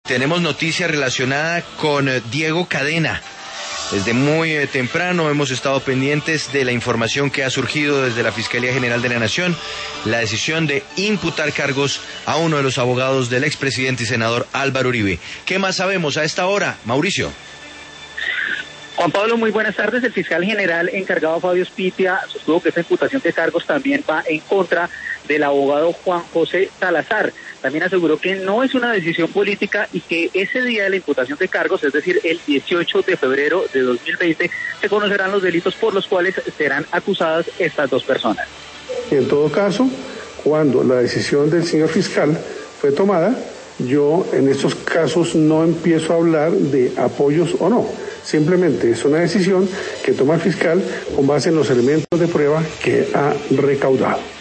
Tenemos noticia relacionada con Diego Cadena. Desde muy temprano hemos estado pendientes de la información que ha surgido desde la Fiscalía General de la Nación, la decisión de imputar cargos a uno de los abogados del expresidente y senador Álvaro Uribe. ¿Qué más sabemos a esta hora, Mauricio? Juan Pablo, muy buenas tardes. El fiscal general encargado Fabio Spitia sostuvo que esta imputación de cargos también va en contra del abogado Juan José Salazar. También aseguró que no es una decisión política y que ese día de la imputación de cargos, es decir, el 18 de febrero de 2020, se conocerán los delitos por los cuales serán acusadas estas dos personas. En todo caso, cuando la decisión del señor fiscal fue tomada, yo en estos casos no empiezo a hablar de apoyos o no. Simplemente es una decisión que toma el fiscal con base en los elementos de prueba que ha recaudado.